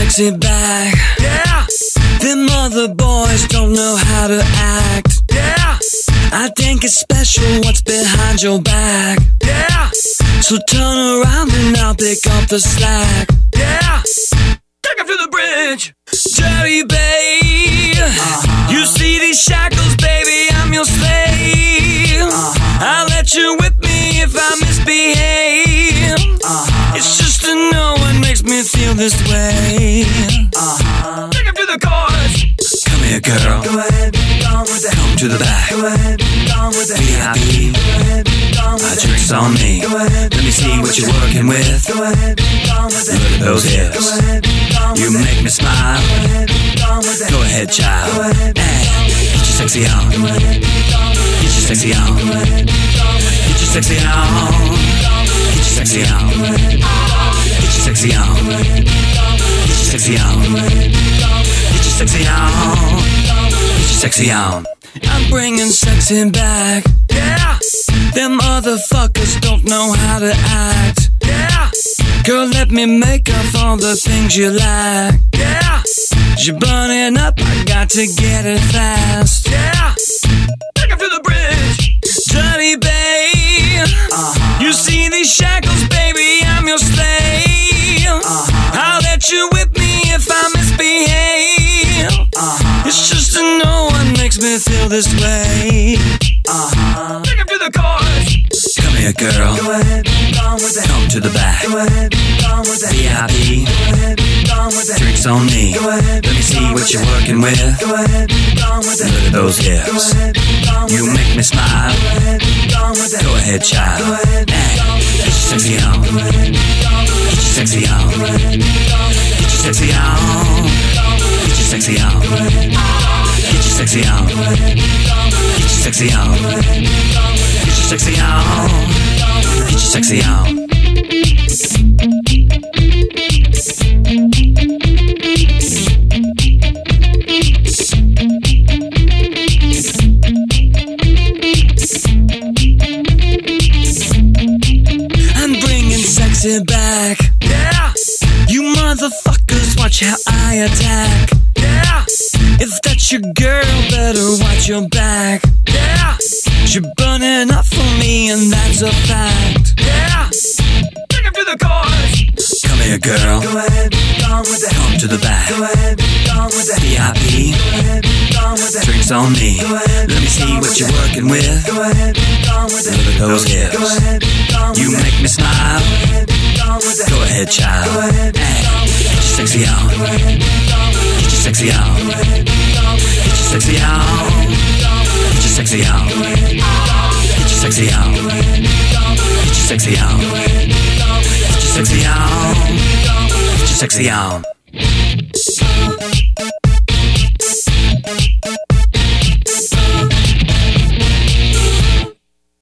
sexy back. Yeah, Them other boys don't know how to act. yeah, I think it's special what's behind your back. yeah, So turn around and I'll pick up the slack. yeah. Take him to the bridge. Dirty babe, you see these shackles, baby, I'm your slave. I'll let you whip me if I misbehave. It's just to know what makes me feel this way. Take him to the chorus. Come here, girl. Go ahead, be gone with that. Come to the back. Go ahead, be gone with that. VIP. Go ahead, be gone with My that. drinks on me. Go ahead, Let me see what you're working with. Go ahead, be gone with that. Look at those hips. Go ahead, be gone with You that. make me smile. Go ahead, be gone with that. Go ahead, child. Go ahead, be Hey, gone with that. get your sexy on. Go ahead, be gone with that. Get your sexy on. Go ahead, be gone with that. Get your sexy on. Get your sexy on. Get your sexy on. Get your sexy on. Get your sexy on. Get your sexy on. I'm bringing sexy back. Yeah, Them motherfuckers don't know how to act. yeah, Girl, let me make up all the things you lack. yeah, You're burning up, I got to get it fast. yeah. Take him to the bridge. Dirty babe, you see these shackles, baby, I'm your slave. I'll let you whip me if I misbehave. It's just to know what makes me feel this way. Take him to the chorus. Come here, girl. Go ahead, be gone with that. Come to the back. Go ahead, be gone with that. VIP. Go ahead, be gone with that. Drinks on me. Go ahead, Let me see what you're working with. Go ahead, be gone with that. Look at those Go hips. ahead, be gone with You that. make me smile. Go ahead, be gone with that. Go ahead, child. Go ahead, be Hey, gone with get that. your sexy on. Go ahead, be gone with Get that. your sexy on. Go ahead, be gone with that. Get your sexy on. Get your sexy on. Get your sexy on. Get your sexy on. Get your sexy on. Get your sexy on. I'm bringing sexy back. Yeah, You motherfuckers, watch how I attack. yeah, If that's your girl, better watch your back. yeah, You're burning up for me, and that's a fact. yeah. Take him to the chorus. Come here, girl. Go ahead, be gone with that. Come to the back. Go ahead, be gone with that. VIP. Go ahead, be gone with that. Drinks on me. Go ahead, Let me be see gone what with you're that. working with. Go ahead, be gone with that. Look at those hips. Go ahead, be gone with You that. make me smile. Go ahead, be gone with that. Go ahead, child. Go ahead, be Hey, gone with get that. your sexy on. Go ahead, be gone with that. Get your sexy on. Go ahead, be gone with that. Get your sexy on. Get your sexy on. Get your sexy on. Get your sexy on. Get your sexy on. Get your sexy on.